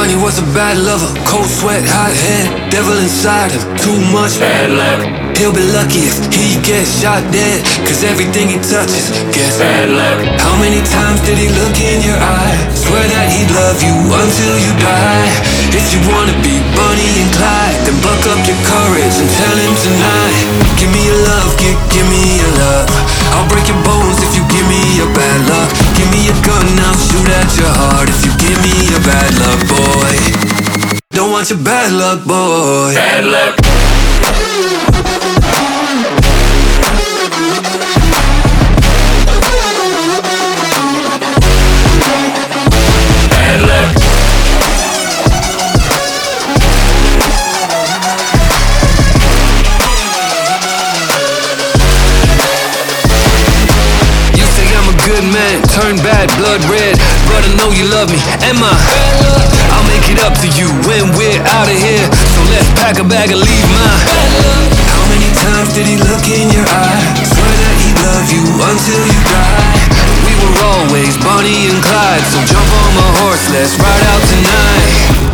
Johnny was a bad lover, cold sweat, hot head, devil inside him, too much bad luck. He'll be lucky if he gets shot dead, cause everything he touches gets bad luck. How many times did he look in your eye? Swear that he'd love you until you die. If you wanna be Bonnie and Clyde, then buck up your courage and tell him tonight. Give me your love, give me your love. I'll break your bones if you give me your bad luck. Give me your gun, I'll shoot at your heart if you give me your bad luck, boy. Don't want your bad luck, boy. Bad luck. Turn bad, blood red, but I know you love me. Am I? I'll make it up to you when we're out of here. So let's pack a bag and leave my How many times did he look in your eye? Swear that he'd love you until you die. We were always Bonnie and Clyde, so jump on my horse, let's ride out tonight.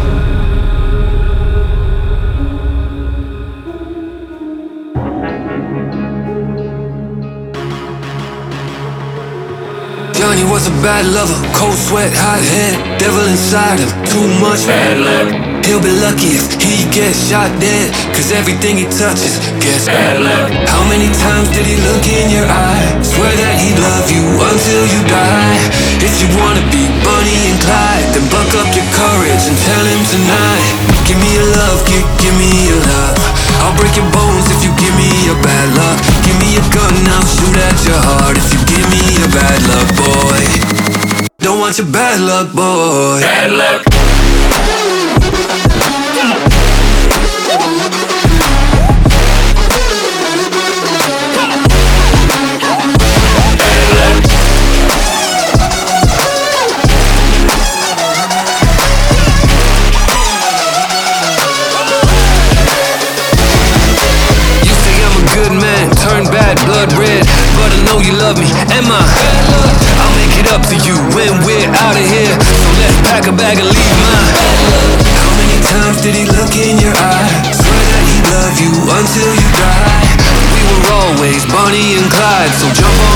Johnny was a bad lover, cold sweat, hot head, devil inside him, too much bad luck. He'll be lucky if he gets shot dead, cause everything he touches gets bad luck. How many times did he look in your eye? Swear that he'd love you until you die. If you wanna be Bonnie and Clyde, then buck up your courage and tell him tonight. Give me your love, give me your love. I'll break your bones if you give me your bad luck. Give me your gun, I'll shoot at your heart if you give me your bad luck, boy. Don't want your bad luck, boy. Bad luck. Blood red, but I know you love me. Am I? I'll make it up to you when we're out of here. So let's pack a bag and leave my How many times did he look in your eye? Swear that he'd love you until you die. We were always Bonnie and Clyde, so jump on